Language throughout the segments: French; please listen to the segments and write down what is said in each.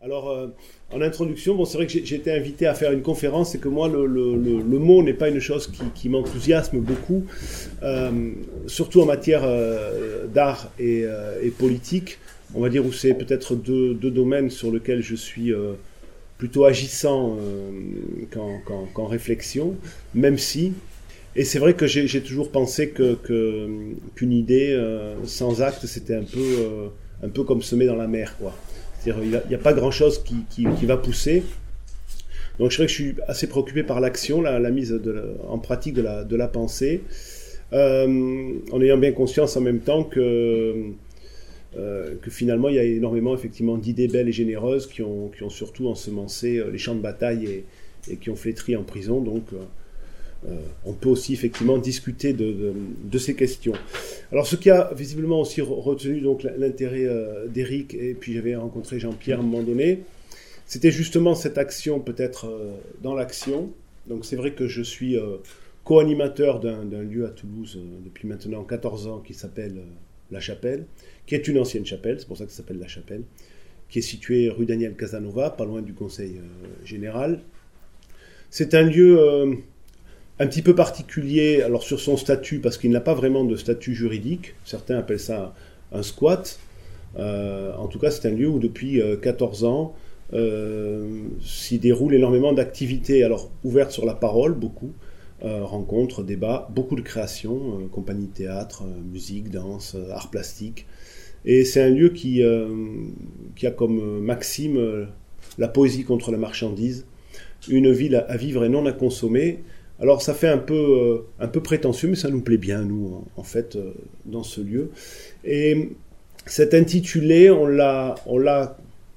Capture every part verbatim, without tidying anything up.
Alors, euh, en introduction, bon, c'est vrai que j'ai, j'ai été invité à faire une conférence et que moi, le, le, le, le mot n'est pas une chose qui, qui m'enthousiasme beaucoup, euh, surtout en matière euh, d'art et, euh, et politique. On va dire où c'est peut-être deux, deux domaines sur lesquels je suis euh, plutôt agissant euh, qu'en, qu'en, qu'en réflexion, même si... Et c'est vrai que j'ai, j'ai toujours pensé que, que, qu'une idée euh, sans acte, c'était un peu, euh, un peu comme semer dans la mer, quoi. C'est-à-dire il n'y a, a pas grand-chose qui, qui, qui va pousser. Donc je dirais que je suis assez préoccupé par l'action, la, la mise de la, en pratique de la, de la pensée, euh, en ayant bien conscience en même temps que, euh, que finalement il y a énormément effectivement d'idées belles et généreuses qui ont, qui ont surtout ensemencé les champs de bataille et, et qui ont flétri en prison. Donc euh, Euh, on peut aussi effectivement discuter de, de, de ces questions. Alors ce qui a visiblement aussi retenu donc l'intérêt euh, d'Éric, et puis j'avais rencontré Jean-Pierre à un moment donné, c'était justement cette action peut-être euh, dans l'action. Donc c'est vrai que je suis euh, co-animateur d'un, d'un lieu à Toulouse euh, depuis maintenant quatorze ans qui s'appelle euh, La Chapelle, qui est une ancienne chapelle, c'est pour ça que ça s'appelle La Chapelle, qui est située rue Daniel Casanova, pas loin du Conseil euh, général. C'est un lieu... Euh, un petit peu particulier, alors sur son statut, parce qu'il n'a pas vraiment de statut juridique. Certains appellent ça un squat. Euh, en tout cas, c'est un lieu où depuis euh, quatorze ans euh, s'y déroule énormément d'activités, alors ouvertes sur la parole, beaucoup, euh, rencontres, débats, beaucoup de créations, euh, compagnie de théâtre, euh, musique, danse, euh, art plastique. Et c'est un lieu qui, euh, qui a comme maxime euh, la poésie contre la marchandise, une ville à, à vivre et non à consommer. Alors ça fait un peu, euh, un peu prétentieux, mais ça nous plaît bien, nous, en, en fait, euh, dans ce lieu. Et cet intitulé, on l'a, on l'a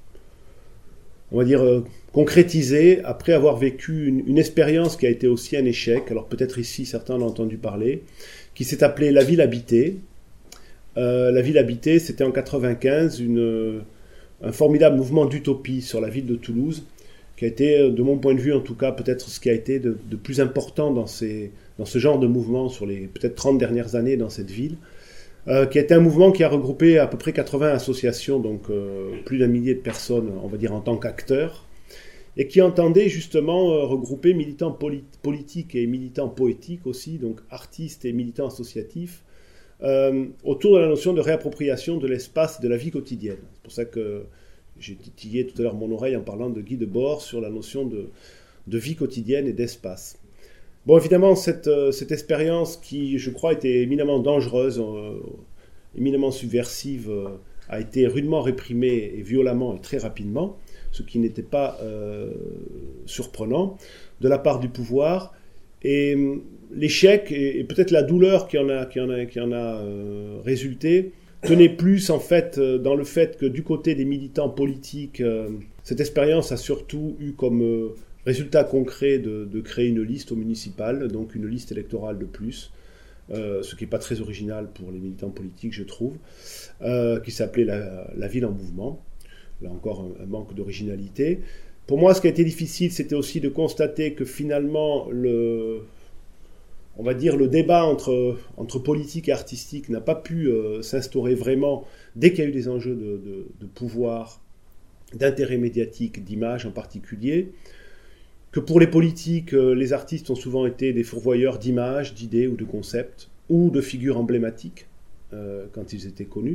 on va dire, euh, concrétisé après avoir vécu une, une expérience qui a été aussi un échec. Alors peut-être ici, certains en ont entendu parler, qui s'est appelée La Ville habitée. Euh, la Ville habitée, c'était en quatre-vingt-quinze, une, un formidable mouvement d'utopie sur la ville de Toulouse, qui a été, de mon point de vue en tout cas, peut-être ce qui a été de, de plus important dans, ces, dans ce genre de mouvement sur les peut-être trente dernières années dans cette ville, euh, qui a été un mouvement qui a regroupé à peu près quatre-vingts associations, donc euh, plus d'un millier de personnes, on va dire en tant qu'acteurs, et qui entendait justement euh, regrouper militants polit- politiques et militants poétiques aussi, donc artistes et militants associatifs, euh, autour de la notion de réappropriation de l'espace et de la vie quotidienne. C'est pour ça que j'ai titillé tout à l'heure mon oreille en parlant de Guy Debord sur la notion de, de vie quotidienne et d'espace. Bon, évidemment, cette, euh, cette expérience qui, je crois, était éminemment dangereuse, euh, éminemment subversive, euh, a été rudement réprimée et violemment et très rapidement, ce qui n'était pas euh, surprenant, de la part du pouvoir. Et euh, l'échec et, et peut-être la douleur qui en a, qui en a, qui en a euh, résulté tenait plus en fait dans le fait que du côté des militants politiques, euh, cette expérience a surtout eu comme euh, résultat concret de, de créer une liste au municipal, donc une liste électorale de plus, euh, ce qui n'est pas très original pour les militants politiques, je trouve, euh, qui s'appelait la, la Ville en mouvement. Là encore, un, un manque d'originalité. Pour moi, ce qui a été difficile, c'était aussi de constater que finalement, le... on va dire, le débat entre, entre politique et artistique n'a pas pu euh, s'instaurer vraiment dès qu'il y a eu des enjeux de, de, de pouvoir, d'intérêt médiatique, d'image en particulier, que pour les politiques, euh, les artistes ont souvent été des fourvoyeurs d'images, d'idées ou de concepts, ou de figures emblématiques, euh, quand ils étaient connus.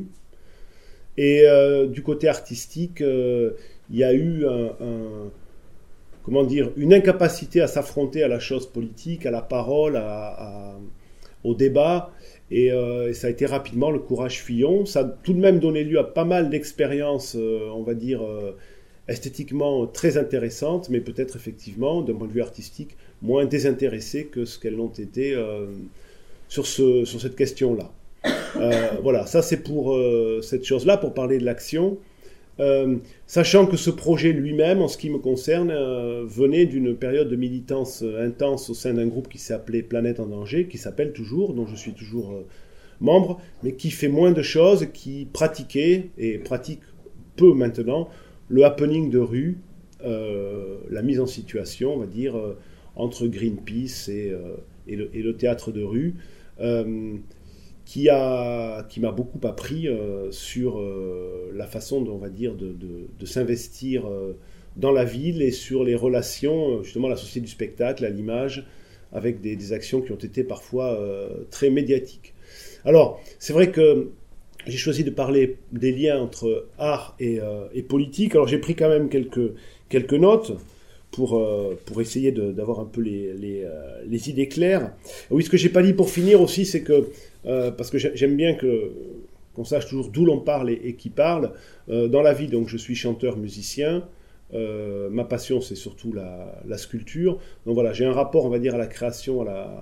Et euh, du côté artistique, euh, il y a eu un... un comment dire, une incapacité à s'affronter à la chose politique, à la parole, à, à, au débat, et, euh, et ça a été rapidement le courage Fillon. Ça a tout de même donné lieu à pas mal d'expériences, euh, on va dire, euh, esthétiquement très intéressantes, mais peut-être effectivement, d'un point de vue artistique, moins désintéressées que ce qu'elles l'ont été euh, sur, ce, sur cette question-là. Euh, voilà, ça c'est pour euh, cette chose-là, pour parler de l'action. Euh, sachant que ce projet lui-même, en ce qui me concerne, euh, venait d'une période de militance euh, intense au sein d'un groupe qui s'est appelé Planète en danger, qui s'appelle toujours, dont je suis toujours euh, membre, mais qui fait moins de choses, qui pratiquait, et pratique peu maintenant, le happening de rue, euh, la mise en situation, on va dire, euh, entre Greenpeace et, euh, et, le, et le théâtre de rue. Euh, qui, a, qui m'a beaucoup appris euh, sur euh, la façon, on va dire, de, de, de s'investir euh, dans la ville et sur les relations, justement, la société du spectacle, à l'image, avec des, des actions qui ont été parfois euh, très médiatiques. Alors, c'est vrai que j'ai choisi de parler des liens entre art et, euh, et politique. Alors, j'ai pris quand même quelques, quelques notes pour, euh, pour essayer de, d'avoir un peu les, les, euh, les idées claires. Oui, ce que j'ai pas dit pour finir aussi, c'est que, euh, parce que j'aime bien que, qu'on sache toujours d'où l'on parle et, et qui parle. Euh, dans la vie, donc, je suis chanteur-musicien. Euh, ma passion, c'est surtout la, la sculpture. Donc voilà, j'ai un rapport, on va dire, à la création, à la,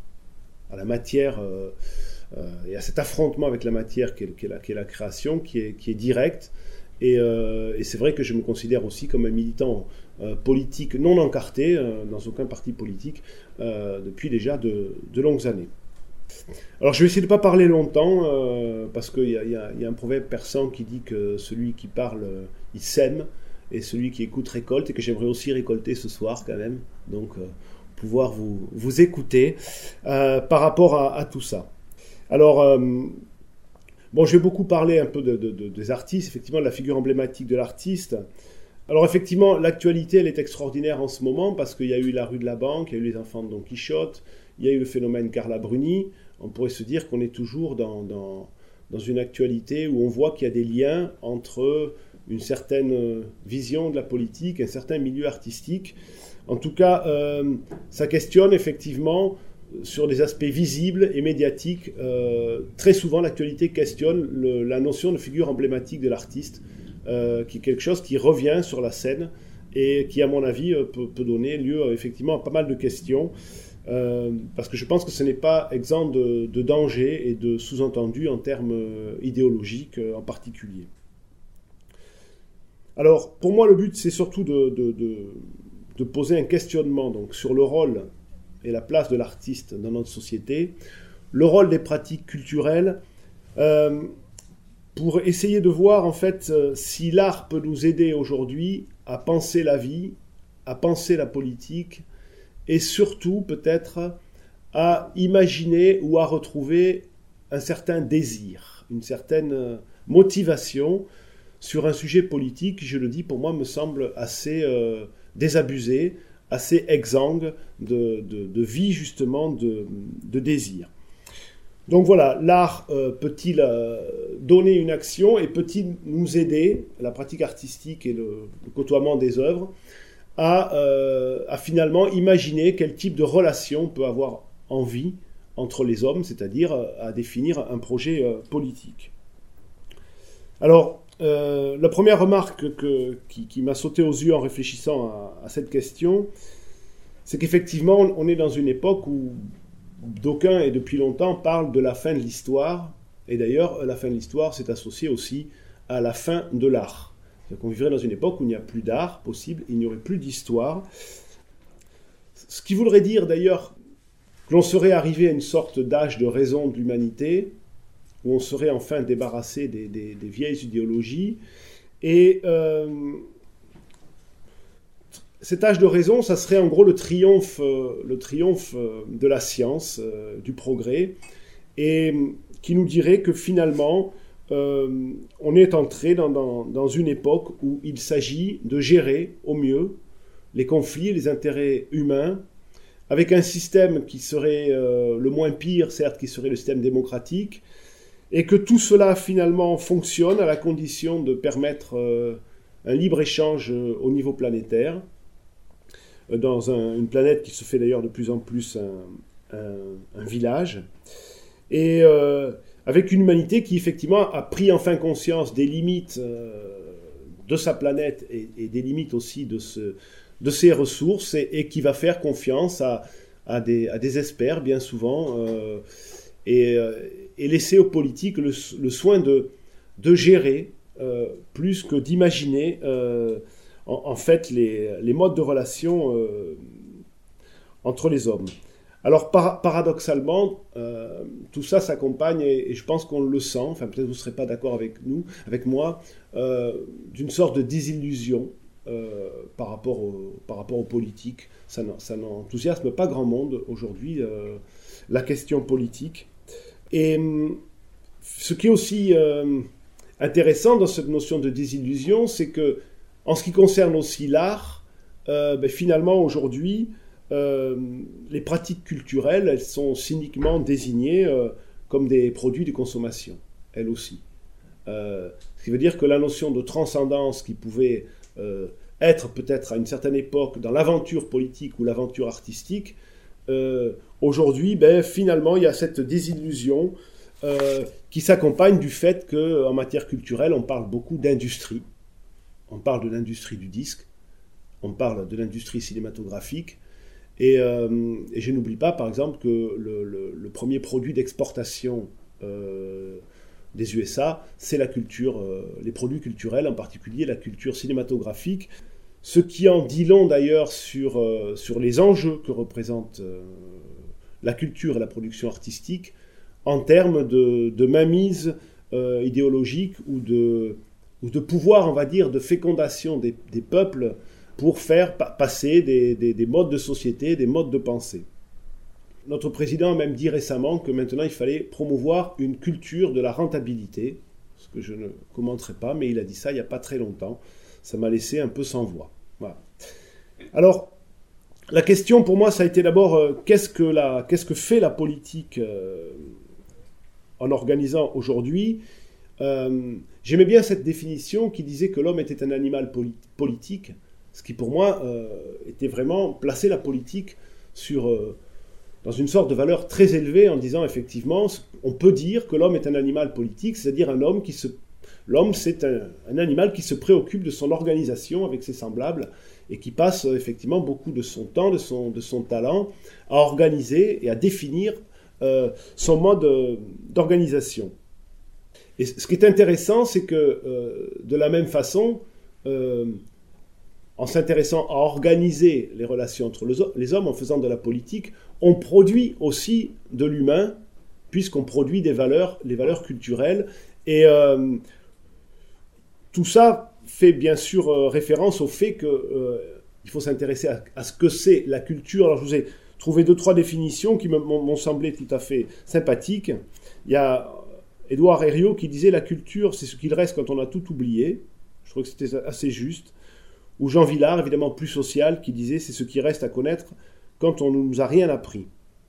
à la matière, euh, euh, et à cet affrontement avec la matière qu'est, qu'est, la, qu'est la création, qui est, qui est direct. Et, euh, et c'est vrai que je me considère aussi comme un militant euh, politique non encarté, euh, dans aucun parti politique, euh, depuis déjà de, de longues années. Alors je vais essayer de ne pas parler longtemps, euh, parce qu'il y a, y a, y a un proverbe persan qui dit que celui qui parle, euh, il sème, et celui qui écoute récolte, et que j'aimerais aussi récolter ce soir quand même, donc euh, pouvoir vous, vous écouter euh, par rapport à, à tout ça. Alors, euh, bon, je vais beaucoup parler un peu de, de, de, des artistes, effectivement, de la figure emblématique de l'artiste. Alors, effectivement, l'actualité, elle est extraordinaire en ce moment, parce qu'il y a eu la rue de la Banque, il y a eu les enfants de Don Quichotte, il y a eu le phénomène Carla Bruni. On pourrait se dire qu'on est toujours dans, dans, dans une actualité où on voit qu'il y a des liens entre une certaine vision de la politique, un certain milieu artistique. En tout cas, euh, ça questionne effectivement sur des aspects visibles et médiatiques. Euh, très souvent, l'actualité questionne le, la notion de figure emblématique de l'artiste, euh, qui est quelque chose qui revient sur la scène et qui, à mon avis, peut, peut donner lieu effectivement à pas mal de questions, euh, parce que je pense que ce n'est pas exempt de, de danger et de sous-entendus en termes idéologiques en particulier. Alors, pour moi, le but, c'est surtout de, de, de, de poser un questionnement donc, sur le rôle et la place de l'artiste dans notre société, le rôle des pratiques culturelles, euh, pour essayer de voir, en fait, euh, si l'art peut nous aider aujourd'hui à penser la vie, à penser la politique, et surtout, peut-être, à imaginer ou à retrouver un certain désir, une certaine motivation sur un sujet politique qui, je le dis, pour moi, me semble assez euh, désabusé, assez exsangue de, de, de vie, justement, de, de désir. Donc voilà, l'art euh, peut-il euh, donner une action et peut-il nous aider, la pratique artistique et le, le côtoiement des œuvres, à, euh, à finalement imaginer quel type de relation on peut avoir en vie entre les hommes, c'est-à-dire à définir un projet euh, politique. Alors, Euh, la première remarque que, qui, qui m'a sauté aux yeux en réfléchissant à, à cette question, c'est qu'effectivement, on est dans une époque où d'aucuns, et depuis longtemps, parlent de la fin de l'histoire. Et d'ailleurs, la fin de l'histoire, c'est associé aussi à la fin de l'art. C'est-à-dire qu'on vivrait dans une époque où il n'y a plus d'art possible, il n'y aurait plus d'histoire. Ce qui voudrait dire d'ailleurs que l'on serait arrivé à une sorte d'âge de raison de l'humanité, où on serait enfin débarrassé des, des, des vieilles idéologies. Et euh, cet âge de raison, ça serait en gros le triomphe, euh, le triomphe euh, de la science, euh, du progrès, et qui nous dirait que finalement, euh, on est entré dans, dans, dans une époque où il s'agit de gérer au mieux les conflits et les intérêts humains, avec un système qui serait euh, le moins pire, certes, qui serait le système démocratique, et que tout cela finalement fonctionne à la condition de permettre euh, un libre-échange euh, au niveau planétaire, euh, dans un, une planète qui se fait d'ailleurs de plus en plus un, un, un village, et euh, avec une humanité qui effectivement a pris enfin conscience des limites euh, de sa planète et, et des limites aussi de, ce, de ses ressources, et, et qui va faire confiance à, à, des, à des experts bien souvent, euh, et, et laisser aux politiques le, le soin de, de gérer, euh, plus que d'imaginer, euh, en, en fait, les, les modes de relation euh, entre les hommes. Alors, par, paradoxalement, euh, tout ça s'accompagne, et, et je pense qu'on le sent, enfin peut-être vous ne serez pas d'accord avec nous, avec moi, euh, d'une sorte de désillusion euh, par, rapport au, par rapport aux politiques. Ça, ça n'enthousiasme pas grand monde aujourd'hui, euh, la question politique. Et ce qui est aussi euh, intéressant dans cette notion de désillusion, c'est que, en ce qui concerne aussi l'art, euh, ben, finalement aujourd'hui, euh, les pratiques culturelles, elles sont cyniquement désignées euh, comme des produits de consommation, elles aussi. Euh, ce qui veut dire que la notion de transcendance qui pouvait euh, être peut-être à une certaine époque dans l'aventure politique ou l'aventure artistique, euh, aujourd'hui, ben, finalement, il y a cette désillusion euh, qui s'accompagne du fait qu'en matière culturelle, on parle beaucoup d'industrie. On parle de l'industrie du disque, on parle de l'industrie cinématographique, et, euh, et je n'oublie pas, par exemple, que le, le, le premier produit d'exportation euh, des U S A, c'est la culture, euh, les produits culturels, en particulier la culture cinématographique, ce qui en dit long d'ailleurs sur, euh, sur les enjeux que représente euh, la culture et la production artistique en termes de, de mainmise euh, idéologique ou de, ou de pouvoir, on va dire, de fécondation des, des peuples pour faire pa- passer des, des, des modes de société, des modes de pensée. Notre président a même dit récemment que maintenant il fallait promouvoir une culture de la rentabilité, ce que je ne commenterai pas, mais il a dit ça il n'y a pas très longtemps. Ça m'a laissé un peu sans voix. Voilà. Alors, la question pour moi, ça a été d'abord euh, qu'est-ce que la, qu'est-ce que fait la politique euh, en organisant aujourd'hui. euh, J'aimais bien cette définition qui disait que l'homme était un animal poli- politique, ce qui pour moi euh, était vraiment placer la politique sur... Euh, dans une sorte de valeur très élevée en disant effectivement, on peut dire que l'homme est un animal politique, c'est-à-dire un homme qui se... L'homme, c'est un, un animal qui se préoccupe de son organisation avec ses semblables et qui passe effectivement beaucoup de son temps, de son, de son talent à organiser et à définir euh, son mode euh, d'organisation. Et ce qui est intéressant, c'est que euh, de la même façon, euh, en s'intéressant à organiser les relations entre les hommes, en faisant de la politique, on produit aussi de l'humain, puisqu'on produit des valeurs, les valeurs culturelles. Et euh, tout ça fait bien sûr euh, référence au fait qu'il euh, faut s'intéresser à, à ce que c'est la culture. Alors je vous ai trouvé deux, trois définitions qui m'ont semblé tout à fait sympathiques. Il y a Édouard Herriot qui disait « La culture, c'est ce qu'il reste quand on a tout oublié ». Je trouve que c'était assez juste. Ou Jean Villard, évidemment plus social, qui disait « C'est ce qui reste à connaître quand on ne nous a rien appris ».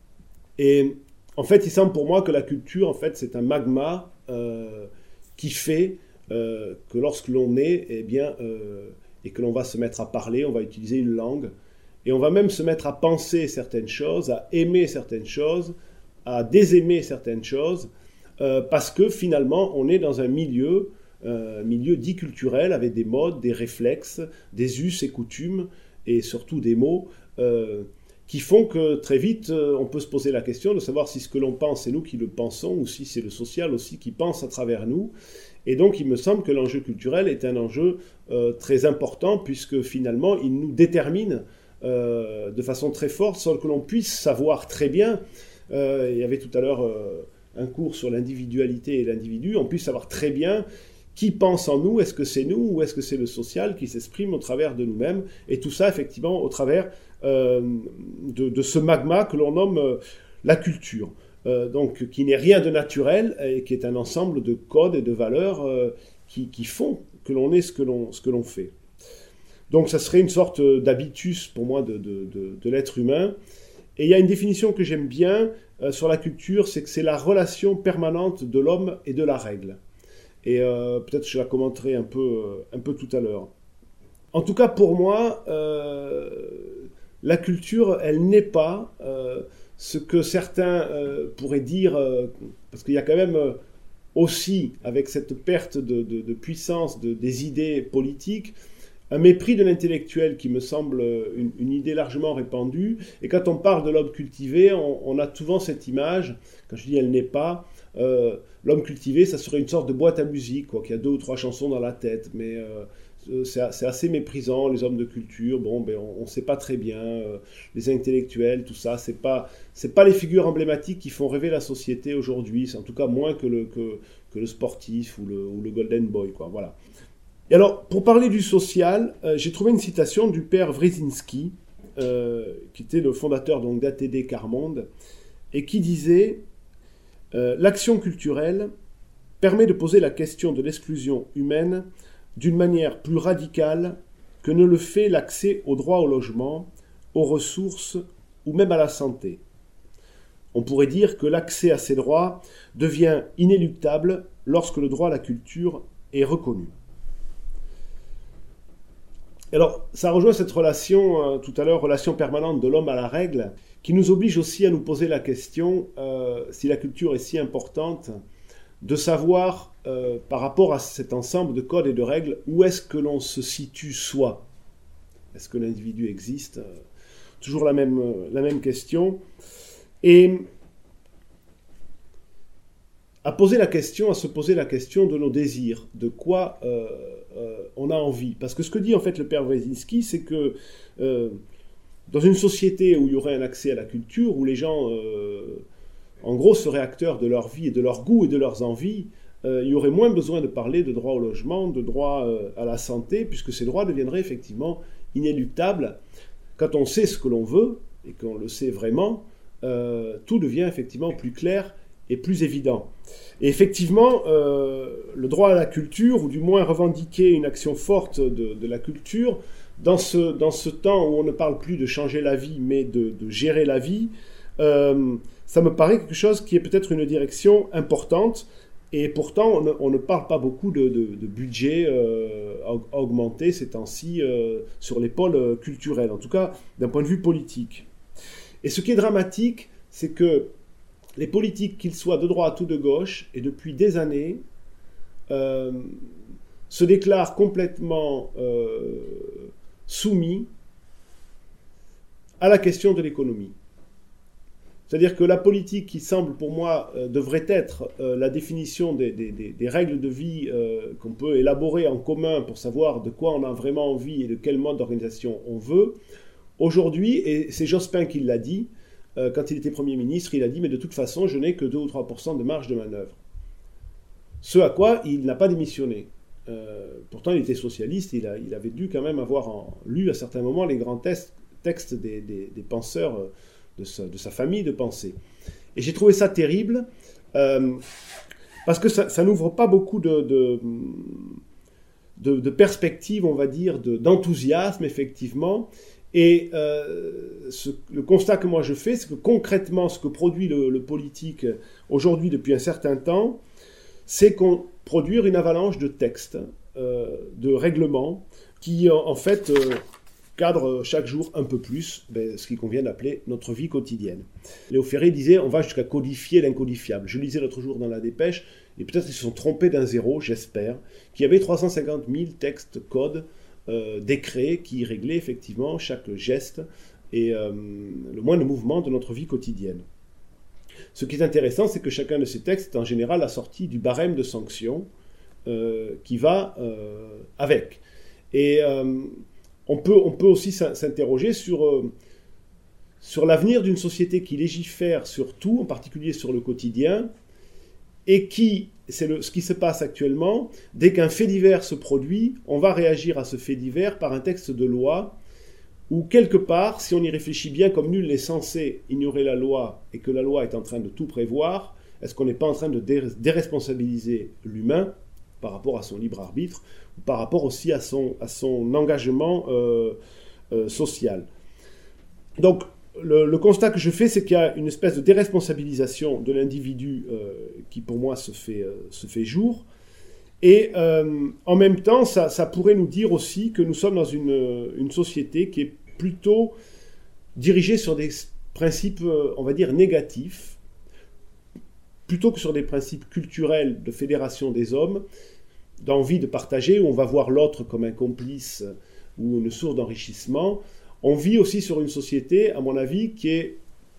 Et en fait, il semble pour moi que la culture, en fait, c'est un magma euh, qui fait euh, que lorsque l'on est, eh bien, euh, et que l'on va se mettre à parler, on va utiliser une langue, et on va même se mettre à penser certaines choses, à aimer certaines choses, à désaimer certaines choses, euh, parce que finalement, on est dans un milieu, euh, milieu dit culturel, avec des modes, des réflexes, des us et coutumes, et surtout des mots, euh, qui font que très vite, on peut se poser la question de savoir si ce que l'on pense, c'est nous qui le pensons, ou si c'est le social aussi qui pense à travers nous. Et donc, il me semble que l'enjeu culturel est un enjeu euh, très important, puisque finalement, il nous détermine euh, de façon très forte, sans que l'on puisse savoir très bien. Euh, il y avait tout à l'heure euh, un cours sur l'individualité et l'individu, on puisse savoir très bien qui pense en nous, est-ce que c'est nous ou est-ce que c'est le social qui s'exprime au travers de nous-mêmes, et tout ça, effectivement, au travers euh, de, de ce magma que l'on nomme euh, la culture. Euh, donc, qui n'est rien de naturel, et qui est un ensemble de codes et de valeurs euh, qui, qui font que l'on est ce que l'on, ce que l'on fait. Donc, ça serait une sorte d'habitus, pour moi, de, de, de, de l'être humain. Et il y a une définition que j'aime bien euh, sur la culture, c'est que c'est la relation permanente de l'homme et de la règle. Et euh, peut-être que je la commenterai un peu, euh, un peu tout à l'heure. En tout cas, pour moi, euh, la culture, elle n'est pas euh, ce que certains euh, pourraient dire, euh, parce qu'il y a quand même euh, aussi, avec cette perte de, de, de puissance de, des idées politiques, un mépris de l'intellectuel qui me semble une, une idée largement répandue. Et quand on parle de l'homme cultivé, on, on a souvent cette image, quand je dis elle n'est pas, euh, l'homme cultivé, ça serait une sorte de boîte à musique, quoi, qui a deux ou trois chansons dans la tête, mais euh, c'est, c'est assez méprisant, les hommes de culture, bon, ben, on ne sait pas très bien, euh, les intellectuels, tout ça, c'est pas, c'est pas les figures emblématiques qui font rêver la société aujourd'hui, c'est en tout cas moins que le, que, que le sportif ou le, ou le golden boy, quoi, voilà. Et alors, pour parler du social, euh, j'ai trouvé une citation du père Wresinski, euh, qui était le fondateur donc d'A T D Quart Monde, et qui disait Euh, l'action culturelle permet de poser la question de l'exclusion humaine d'une manière plus radicale que ne le fait l'accès au droit au logement, aux ressources ou même à la santé. On pourrait dire que l'accès à ces droits devient inéluctable lorsque le droit à la culture est reconnu. Alors, ça rejoint cette relation, euh, tout à l'heure, relation permanente de l'homme à la règle, qui nous oblige aussi à nous poser la question, euh, si la culture est si importante, de savoir, euh, par rapport à cet ensemble de codes et de règles, où est-ce que l'on se situe soi. Est-ce que l'individu existe? Toujours la même, la même question. Et à poser la question, à se poser la question de nos désirs, de quoi euh, euh, on a envie. Parce que ce que dit en fait le père Wresinski, c'est que euh, dans une société où il y aurait un accès à la culture, où les gens, euh, en gros, seraient acteurs de leur vie et de leurs goûts et de leurs envies, euh, il y aurait moins besoin de parler de droit au logement, de droit euh, à la santé, puisque ces droits deviendraient effectivement inéluctables. Quand on sait ce que l'on veut, et qu'on le sait vraiment, euh, tout devient effectivement plus clair et plus évident. Et effectivement, euh, le droit à la culture, ou du moins revendiquer une action forte de, de la culture, dans ce, dans ce temps où on ne parle plus de changer la vie, mais de, de gérer la vie, euh, ça me paraît quelque chose qui est peut-être une direction importante, et pourtant on ne, on ne parle pas beaucoup de, de, de budget euh, à augmenter ces temps-ci euh, sur les pôles culturels, en tout cas d'un point de vue politique. Et ce qui est dramatique, c'est que les politiques, qu'ils soient de droite ou de gauche, et depuis des années, euh, se déclarent complètement euh, soumis à la question de l'économie. C'est-à-dire que la politique qui semble pour moi euh, devrait être euh, la définition des, des, des règles de vie euh, qu'on peut élaborer en commun pour savoir de quoi on a vraiment envie et de quel mode d'organisation on veut, aujourd'hui, et c'est Jospin qui l'a dit, euh, quand il était Premier ministre, il a dit « mais de toute façon, je n'ai que deux ou trois pour cent de marge de manœuvre ». Ce à quoi il n'a pas démissionné. Euh, pourtant, il était socialiste, il, a, il avait dû quand même avoir en, lu à certains moments les grands textes, textes des, des, des penseurs de sa, de sa famille de pensée. Et j'ai trouvé ça terrible, euh, parce que ça, ça n'ouvre pas beaucoup de, de, de, de perspectives, on va dire, de, d'enthousiasme, effectivement. Et euh, ce, le constat que moi je fais, c'est que concrètement, ce que produit le, le politique aujourd'hui depuis un certain temps, c'est qu'on produire une avalanche de textes, euh, de règlements, qui en, en fait euh, cadrent chaque jour un peu plus ben, ce qu'il convient d'appeler notre vie quotidienne. Léo Ferré disait, on va jusqu'à codifier l'incodifiable. Je lisais l'autre jour dans la dépêche, et peut-être ils se sont trompés d'un zéro, j'espère, qu'il y avait trois cent cinquante mille textes, codes, euh, décrets qui réglaient effectivement chaque geste et euh, le moindre mouvement de notre vie quotidienne. Ce qui est intéressant, c'est que chacun de ces textes est en général assorti du barème de sanctions euh, qui va euh, avec. Et euh, on, peut, on peut aussi s'interroger sur, euh, sur l'avenir d'une société qui légifère sur tout, en particulier sur le quotidien, et qui, c'est le, ce qui se passe actuellement, dès qu'un fait divers se produit, on va réagir à ce fait divers par un texte de loi où quelque part, si on y réfléchit bien, comme nul n'est censé ignorer la loi et que la loi est en train de tout prévoir, est-ce qu'on n'est pas en train de dé- déresponsabiliser l'humain par rapport à son libre arbitre ou par rapport aussi à son, à son engagement euh, euh, social. Donc, le, le constat que je fais, c'est qu'il y a une espèce de déresponsabilisation de l'individu euh, qui, pour moi, se fait, euh, se fait jour. Et euh, en même temps, ça, ça pourrait nous dire aussi que nous sommes dans une, une société qui est plutôt dirigée sur des principes, on va dire, négatifs, plutôt que sur des principes culturels de fédération des hommes, d'envie de partager, où on va voir l'autre comme un complice ou une source d'enrichissement. On vit aussi sur une société, à mon avis, qui est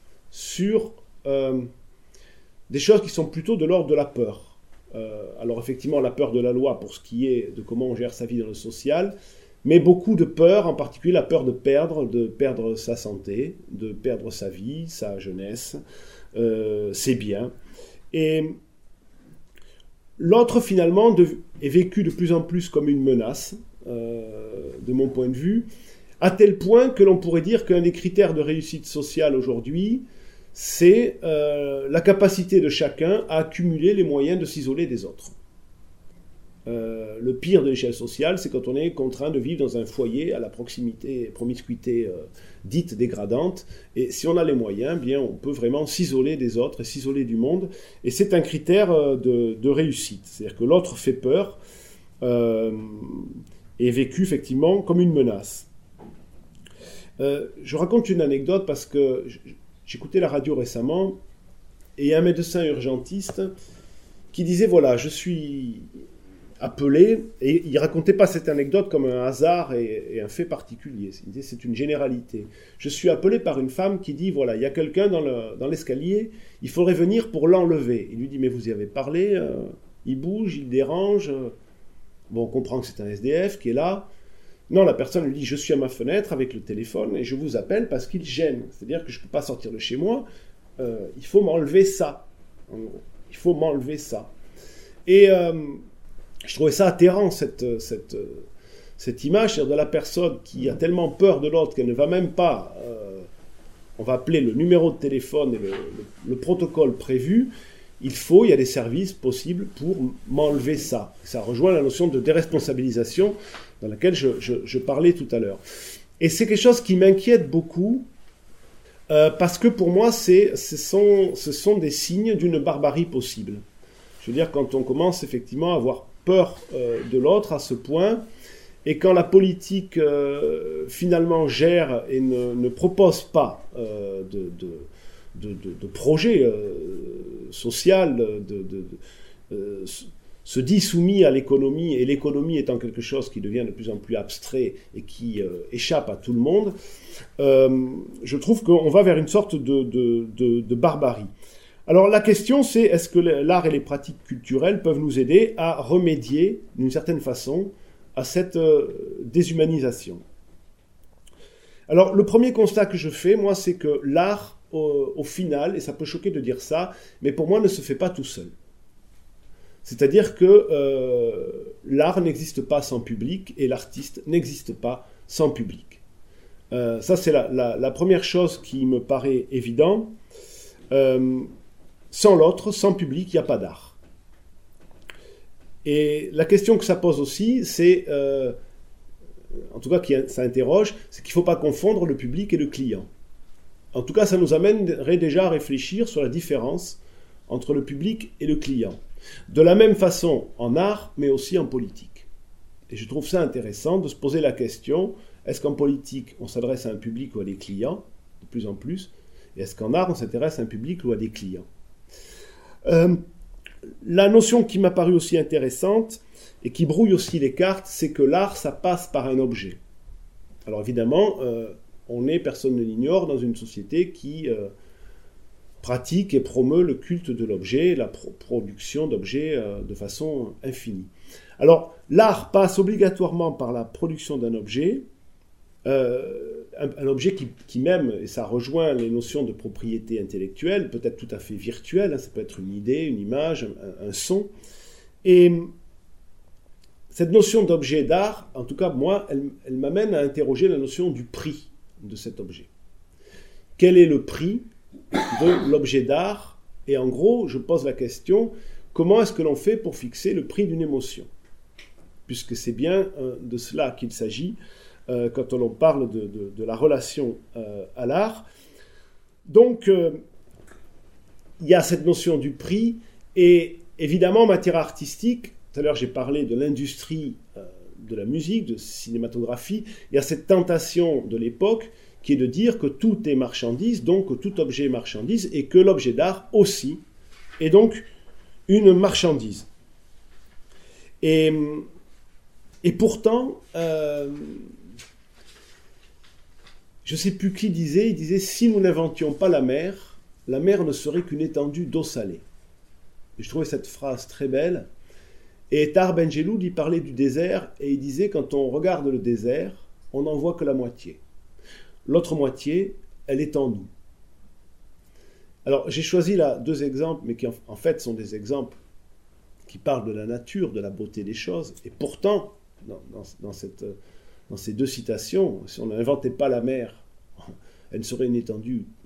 sur euh, des choses qui sont plutôt de l'ordre de la peur. Euh, alors effectivement, la peur de la loi pour ce qui est de comment on gère sa vie dans le social, mais beaucoup de peur, en particulier la peur de perdre, de perdre sa santé, de perdre sa vie, sa jeunesse, euh, ses biens. Et l'autre, finalement, de, est vécu de plus en plus comme une menace, euh, de mon point de vue, à tel point que l'on pourrait dire qu'un des critères de réussite sociale aujourd'hui, c'est euh, la capacité de chacun à accumuler les moyens de s'isoler des autres. Euh, le pire de l'échelle sociale, c'est quand on est contraint de vivre dans un foyer à la proximité, promiscuité euh, dite dégradante. Et si on a les moyens, bien, on peut vraiment s'isoler des autres et s'isoler du monde. Et c'est un critère euh, de, de réussite. C'est-à-dire que l'autre fait peur, euh, est vécu effectivement comme une menace. Euh, je raconte une anecdote parce que j'écoutais la radio récemment et il y a un médecin urgentiste qui disait, voilà, je suis appelé, et il ne racontait pas cette anecdote comme un hasard et, et un fait particulier, il disait, c'est une généralité. Je suis appelé par une femme qui dit, voilà, il y a quelqu'un dans, le, dans l'escalier, il faudrait venir pour l'enlever. Il lui dit, mais vous y avez parlé, euh, il bouge, il dérange. Bon, on comprend que c'est un S D F qui est là. Non, la personne lui dit, je suis à ma fenêtre avec le téléphone et je vous appelle parce qu'il gêne. C'est-à-dire que je ne peux pas sortir de chez moi, euh, il faut m'enlever ça. En gros, il faut m'enlever ça. Et euh, je trouvais ça atterrant, cette, cette, cette image, c'est-à-dire de la personne qui a tellement peur de l'autre qu'elle ne va même pas, euh, on va appeler le numéro de téléphone et le, le, le protocole prévu. Il faut, il y a des services possibles pour m'enlever ça. Ça rejoint la notion de déresponsabilisation dans laquelle je, je, je parlais tout à l'heure. Et c'est quelque chose qui m'inquiète beaucoup, euh, parce que pour moi, c'est, ce, sont, ce sont des signes d'une barbarie possible. Je veux dire, quand on commence effectivement à avoir peur euh, de l'autre à ce point, et quand la politique euh, finalement gère et ne, ne propose pas euh, de... de De, de, de projet euh, social, de, de, de, euh, se dit soumis à l'économie, et l'économie étant quelque chose qui devient de plus en plus abstrait et qui euh, échappe à tout le monde, euh, je trouve qu'on va vers une sorte de, de, de, de barbarie. Alors la question c'est, est-ce que l'art et les pratiques culturelles peuvent nous aider à remédier d'une certaine façon à cette euh, déshumanisation? Alors le premier constat que je fais, moi, c'est que l'art, Au, au final, et ça peut choquer de dire ça, mais pour moi ne se fait pas tout seul. C'est-à-dire que euh, l'art n'existe pas sans public et l'artiste n'existe pas sans public. Euh, ça c'est la, la, la première chose qui me paraît évidente. Euh, sans l'autre, sans public, il n'y a pas d'art. Et la question que ça pose aussi, c'est, euh, en tout cas qui ça interroge, c'est qu'il ne faut pas confondre le public et le client. En tout cas, ça nous amènerait déjà à réfléchir sur la différence entre le public et le client. De la même façon en art, mais aussi en politique. Et je trouve ça intéressant de se poser la question, est-ce qu'en politique, on s'adresse à un public ou à des clients, de plus en plus, et est-ce qu'en art, on s'intéresse à un public ou à des clients? euh, La notion qui m'a paru aussi intéressante, et qui brouille aussi les cartes, c'est que l'art, ça passe par un objet. Alors évidemment, euh, on est, personne ne l'ignore, dans une société qui euh, pratique et promeut le culte de l'objet, la pro- production d'objets euh, de façon infinie. Alors, l'art passe obligatoirement par la production d'un objet, euh, un, un objet qui, qui même, et ça rejoint les notions de propriété intellectuelle, peut être tout à fait virtuelle, hein, ça peut être une idée, une image, un, un son. Et cette notion d'objet d'art, en tout cas moi, elle, elle m'amène à interroger la notion du prix de cet objet. Quel est le prix de l'objet d'art? Et en gros, je pose la question, comment est-ce que l'on fait pour fixer le prix d'une émotion? Puisque c'est bien euh, de cela qu'il s'agit euh, quand on parle de, de, de la relation euh, à l'art. Donc, euh, il y a cette notion du prix, et évidemment, en matière artistique, tout à l'heure j'ai parlé de l'industrie euh, de la musique, de cinématographie, il y a cette tentation de l'époque qui est de dire que tout est marchandise, donc que tout objet est marchandise, et que l'objet d'art aussi est donc une marchandise. Et, et pourtant, euh, je ne sais plus qui disait, il disait, si nous n'inventions pas la mer, la mer ne serait qu'une étendue d'eau salée. Et je trouvais cette phrase très belle. Et Tahar Ben Jelloul, il parlait du désert, et il disait, quand on regarde le désert, on n'en voit que la moitié. L'autre moitié, elle est en nous. Alors, j'ai choisi là deux exemples, mais qui en, en fait sont des exemples qui parlent de la nature, de la beauté des choses. Et pourtant, dans, dans, dans, cette, dans ces deux citations, si on n'inventait pas la mer, elle ne serait une étendue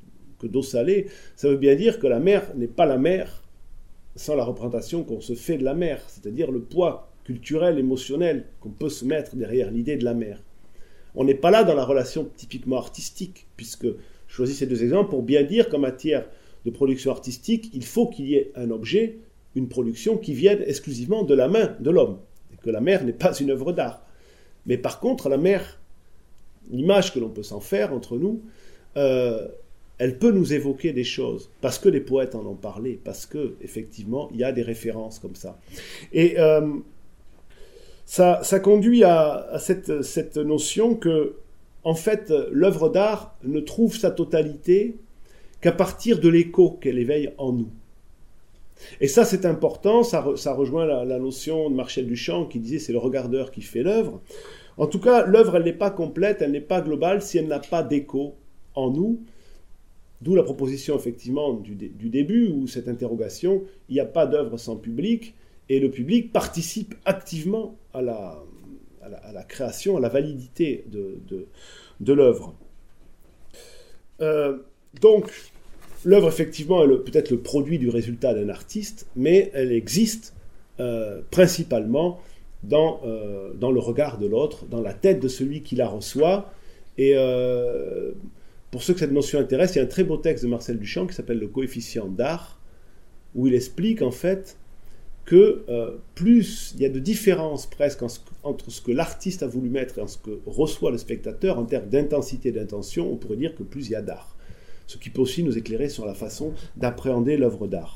que d'eau salée, ça veut bien dire que la mer n'est pas la mer sans la représentation qu'on se fait de la mer, c'est-à-dire le poids culturel, émotionnel qu'on peut se mettre derrière l'idée de la mer. On n'est pas là dans la relation typiquement artistique, puisque je choisis ces deux exemples pour bien dire qu'en matière de production artistique, il faut qu'il y ait un objet, une production qui vienne exclusivement de la main de l'homme, et que la mer n'est pas une œuvre d'art. Mais par contre, la mer, l'image que l'on peut s'en faire entre nous, euh, elle peut nous évoquer des choses, parce que les poètes en ont parlé, parce que effectivement, il y a des références comme ça. Et euh, ça, ça conduit à, à cette, cette notion que, en fait, l'œuvre d'art ne trouve sa totalité qu'à partir de l'écho qu'elle éveille en nous. Et ça, c'est important, ça, re, ça rejoint la, la notion de Marcel Duchamp qui disait c'est le regardeur qui fait l'œuvre. En tout cas, l'œuvre, elle n'est pas complète, elle n'est pas globale si elle n'a pas d'écho en nous. D'où la proposition, effectivement, du, du début, ou cette interrogation, il n'y a pas d'œuvre sans public, et le public participe activement à la, à la, à la création, à la validité de, de, de l'œuvre. Euh, donc, l'œuvre, effectivement, est peut-être le produit du résultat d'un artiste, mais elle existe euh, principalement dans, euh, dans le regard de l'autre, dans la tête de celui qui la reçoit. Et euh, pour ceux que cette notion intéresse, il y a un très beau texte de Marcel Duchamp qui s'appelle « Le coefficient d'art », où il explique en fait que euh, plus il y a de différence presque en ce, entre ce que l'artiste a voulu mettre et en ce que reçoit le spectateur, en termes d'intensité et d'intention, on pourrait dire que plus il y a d'art. Ce qui peut aussi nous éclairer sur la façon d'appréhender l'œuvre d'art.